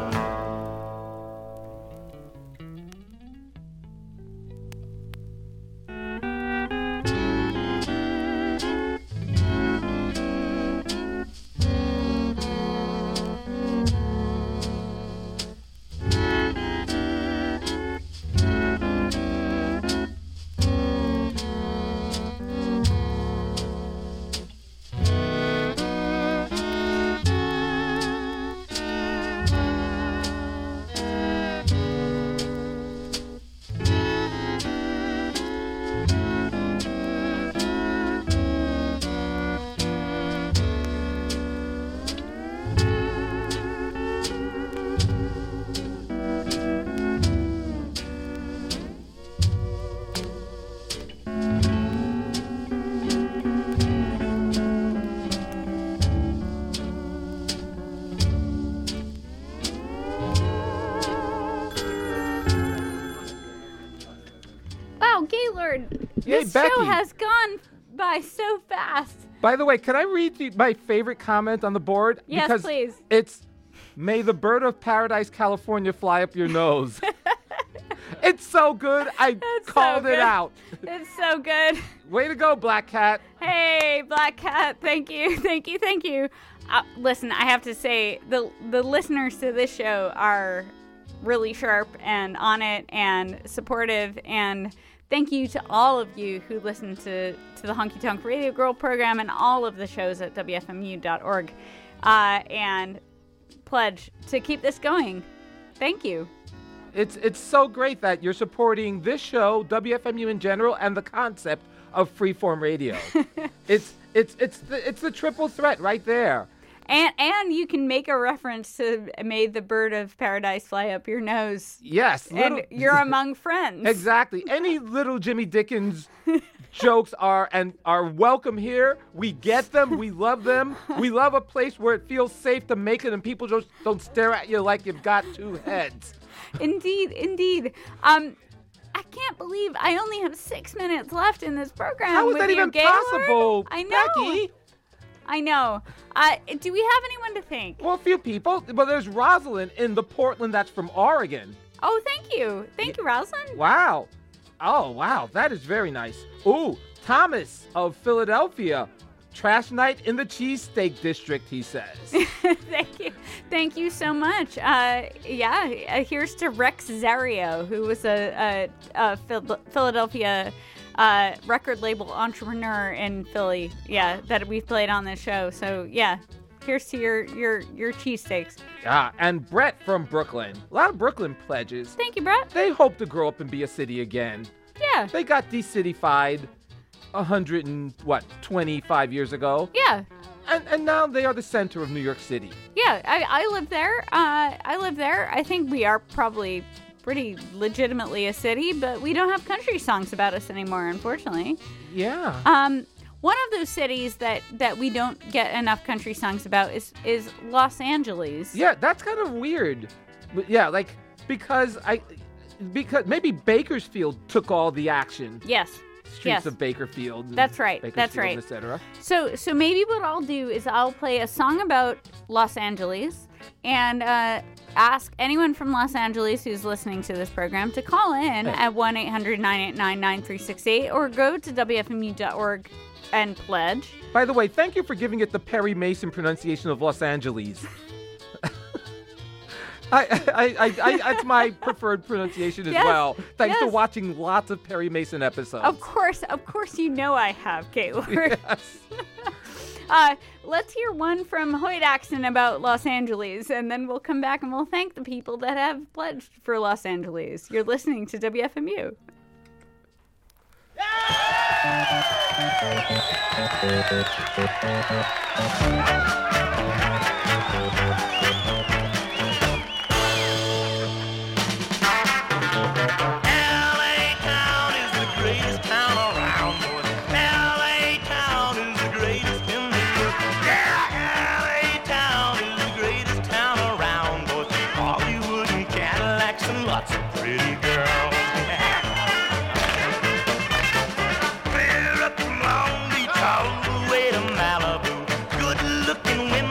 This Becky. show has gone by so fast. By the way, can I read my favorite comment on the board? Yes, because please. It's, "May the bird of paradise, California, fly up your nose." It's so good. I called it out. It's so good. Way to go, Black Cat. Hey, Black Cat. Thank you. Thank you. Thank you. Listen, I have to say, the listeners to this show are really sharp and on it and supportive, and thank you to all of you who listen to the Honky Tonk Radio Girl program and all of the shows at WFMU.org and pledge to keep this going. Thank you. It's so great that you're supporting this show, WFMU in general, and the concept of freeform radio. It's the triple threat right there. And you can make a reference to "May the bird of paradise fly up your nose." Yes. And you're among friends. Exactly. Any little Jimmy Dickens jokes are welcome here. We get them. We love them. We love a place where it feels safe to make it and people just don't stare at you like you've got two heads. Indeed. I can't believe I only have 6 minutes left in this program. How is with that you, even Gaylord. possible, I know. Becky? I know. Do we have anyone to thank? Well, a few people. Well, there's Rosalind in the Portland that's from Oregon. Oh, thank you. Thank you, Rosalind. Wow. Oh, wow. That is very nice. Ooh, Thomas of Philadelphia. Trash night in the cheesesteak district, he says. Thank you. Thank you so much. Here's to Rex Zario, who was a Philadelphia record label entrepreneur in Philly. Yeah, that we've played on this show. So, yeah, here's to your cheesesteaks. And Brett from Brooklyn. A lot of Brooklyn pledges. Thank you, Brett. They hope to grow up and be a city again. Yeah. They got decitified 125 years ago. Yeah. And now they are the center of New York City. Yeah, I live there. I think we are probably pretty legitimately a city, but we don't have country songs about us anymore, unfortunately. Yeah. One of those cities that we don't get enough country songs about is Los Angeles. Yeah, that's kind of weird. But yeah, like because maybe Bakersfield took all the action. Yes. Streets of Bakerfield. That's right. That's right. Etc. So maybe what I'll do is I'll play a song about Los Angeles and ask anyone from Los Angeles who's listening to this program to call in at 1-800-989-9368 or go to WFMU.org and pledge. By the way, thank you for giving it the Perry Mason pronunciation of Los Angeles. That's my preferred pronunciation as well. Thanks to watching lots of Perry Mason episodes. Of course you know I have, Gaylord. Yes. Let's hear one from Hoyt Axton about Los Angeles, and then we'll come back and we'll thank the people that have pledged for Los Angeles. You're listening to WFMU. Lots of pretty girls. Clear up from Long Beach all the way to Malibu. Good-looking women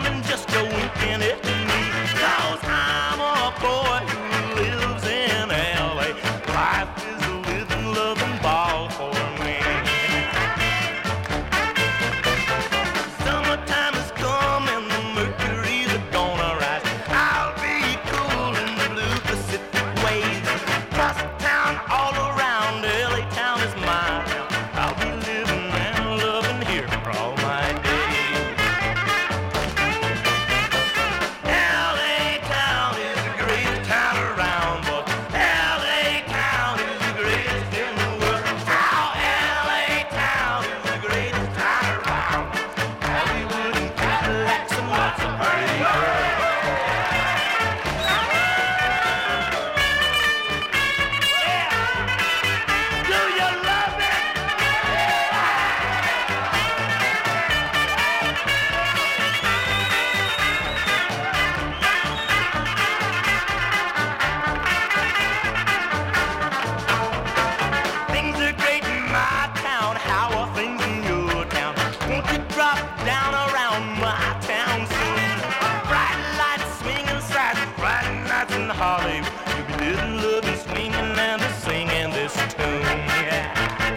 in Hollywood. You'll be little loving, swinging, and a singing this tune. Yeah.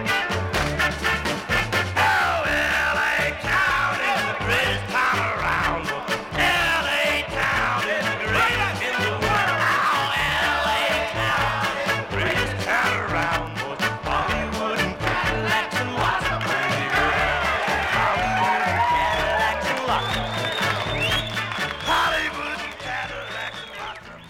Oh, L.A. County, the greatest town around. L.A. County, the greatest in the world. Oh, L.A. County, the greatest town around. Hollywood and Cadillacs and lots of pretty girls. Hollywood and Cadillacs and lots of pretty girls. Hollywood and Cadillacs and lots of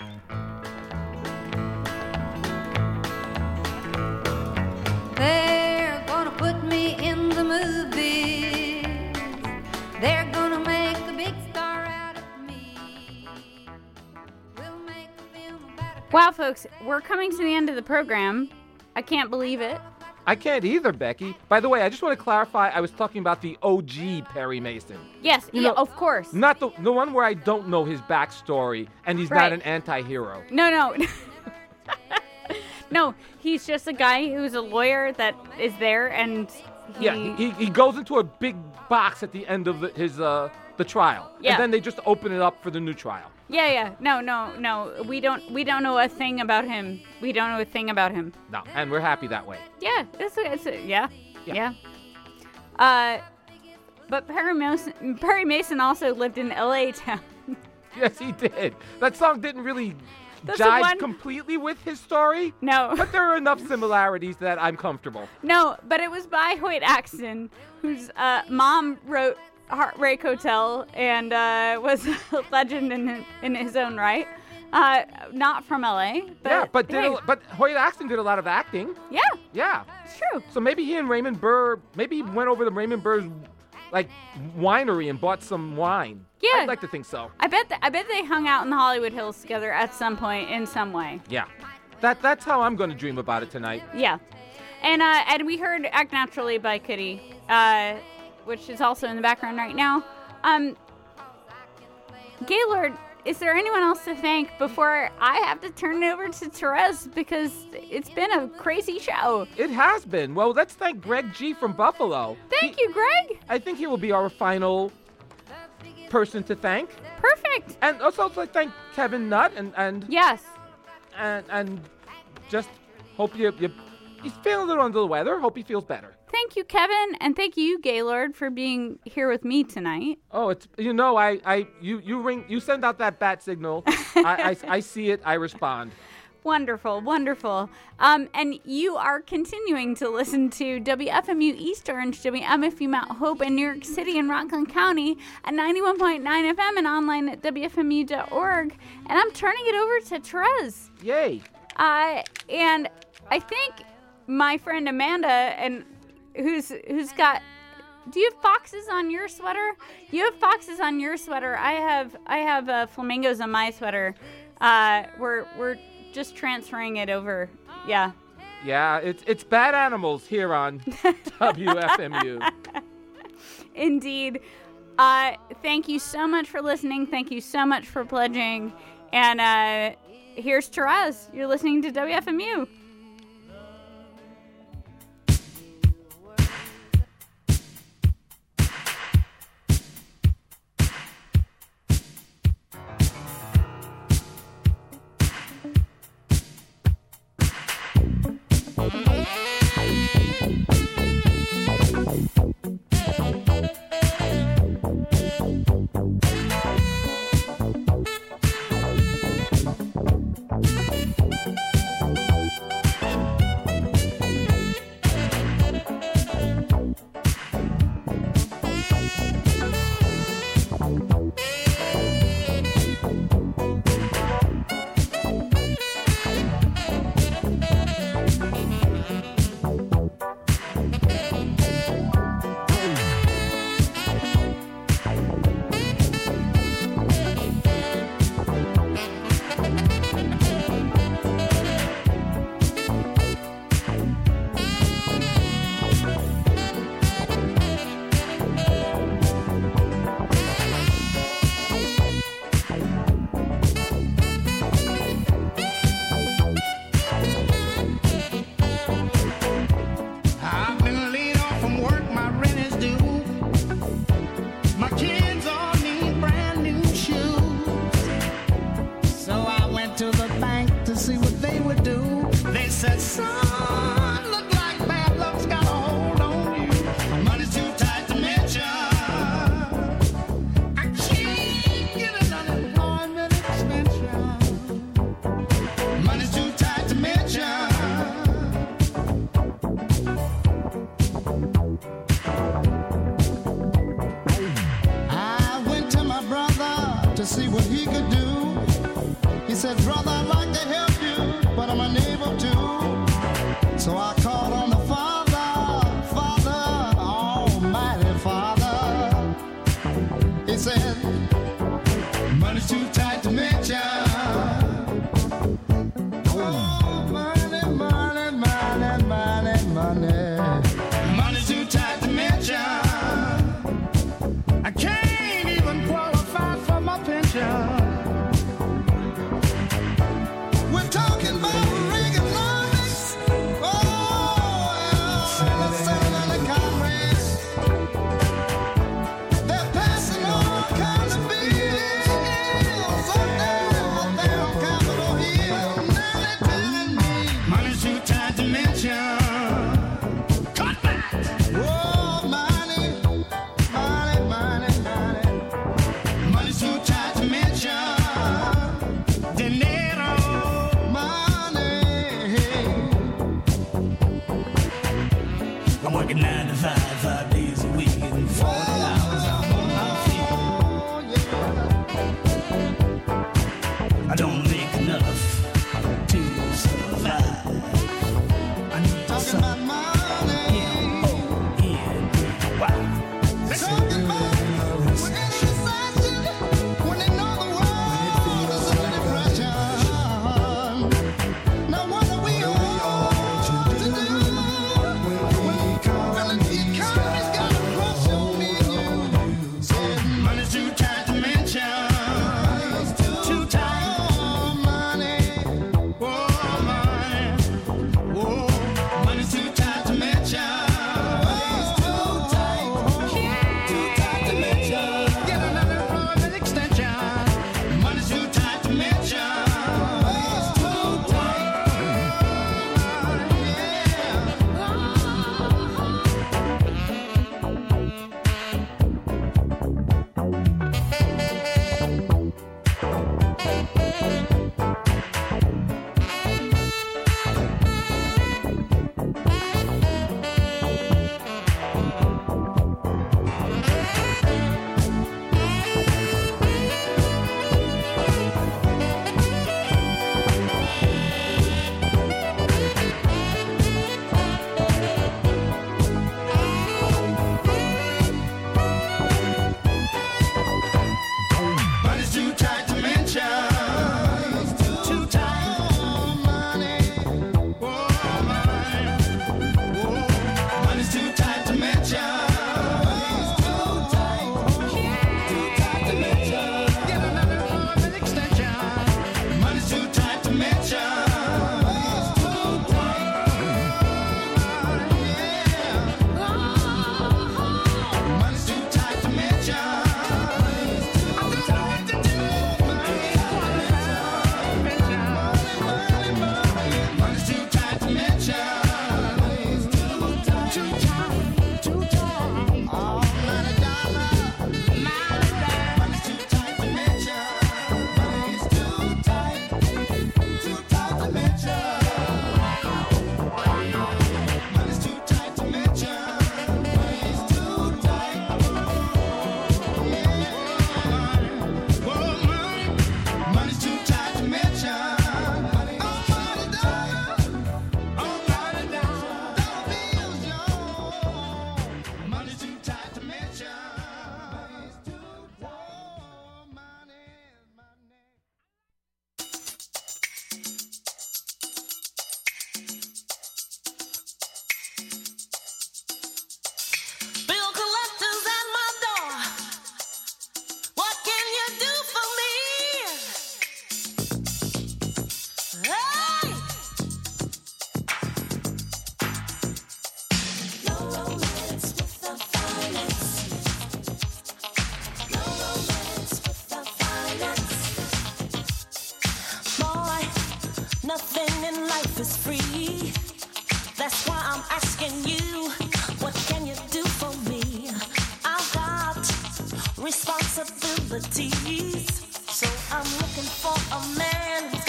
They're gonna put me in the movies. They're gonna make a big star out of me. We'll make a film about a Wow, folks, we're coming to the end of the program. I can't believe it. I can't either, Becky. By the way, I just want to clarify, I was talking about the OG Perry Mason. Yes, You yeah, know- of course. Not the one where I don't know his backstory and he's Right. not an anti-hero. No. No, he's just a guy who's a lawyer that is there and He goes into a big box at the end of the trial. Yeah. And then they just open it up for the new trial. Yeah. No. We don't know a thing about him. No, and we're happy that way. Yeah, yeah. But Perry Mason also lived in L.A. town. Yes, he did. That song didn't really That's the jive one- completely with his story. No. But there are enough similarities that I'm comfortable. No, but it was by Hoyt Axton, whose mom wrote Heartbreak Hotel and was a legend in his own right. Not from L.A. But Yeah, but Hoyt Axton did a lot of acting. Yeah, Yeah. it's true. So maybe he and Raymond Burr, maybe he went over to Raymond Burr's like winery and bought some wine. Yeah. I'd like to think so. I bet they hung out in the Hollywood Hills together at some point in some way. Yeah. That's how I'm going to dream about it tonight. Yeah. And we heard Act Naturally by Cudi, which is also in the background right now. Gaylord, is there anyone else to thank before I have to turn it over to Therese because it's been a crazy show? It has been. Well, let's thank Greg G from Buffalo. Thank you, Greg. I think he will be our final person to thank. Perfect. And also to thank Kevin Nutt and Yes. and just hope he's feeling a little under the weather. Hope he feels better. Thank you, Kevin, and thank you, Gaylord, for being here with me tonight. Oh, it's you ring, you send out that bat signal. I see it. I respond. Wonderful, wonderful. And you are continuing to listen to WFMU East Orange, WMFU Mount Hope in New York City and Rockland County at 91.9 FM and online at WFMU.org. And I'm turning it over to Therese. Yay. And I think my friend Amanda, and who's got... Do you have foxes on your sweater? You have foxes on your sweater. I have flamingos on my sweater. We're just transferring it over. Yeah. Yeah, it's bad animals here on WFMU. Indeed. Thank you so much for listening. Thank you so much for pledging. And here's Therese. You're listening to WFMU. went to the bank to see what they would do. They said, son, look like bad luck's got a hold on you. Money's too tight to mention. I can't get an unemployment extension. Money's too tight to mention. I went to my brother to see what he could do. He said, brother, I'd like to help you, but I'm unable to. So I called on the Father, Father, Almighty Father. He said, money's too tight to mention. Oh, money, money, money, money, money. Money's too tight to mention. I can't even qualify for my pension. We're talking about Reaganomics. Oh, Senate and the Congress. They're passing all kinds of bills up there on Capitol Hill. Now they're telling me money's too tight to mention. Cut back. Oh, money, money, money, money. Money's too tight to mention. Dinero. I'm working 9 to 5, 5 days a week, and 40 hours I'm on my feet. I don't make enough to survive. I need to talking about money. Yeah, oh, yeah, wow. They're talking about we're in a recession when they know the world is under depression. Now what are we all to do? Economy's got a crush on me and you. Said money's too tight to mention. Too tight. Oh, money. Oh, money. Oh, money's too tight to mention. Money's too tight. Too tight to mention. Get another employment extension. Money's too tight to mention. Money's too tight. Money's too tight to mention. life is free. That's why I'm asking you, what can you do for me? I've got responsibilities, so I'm looking for a man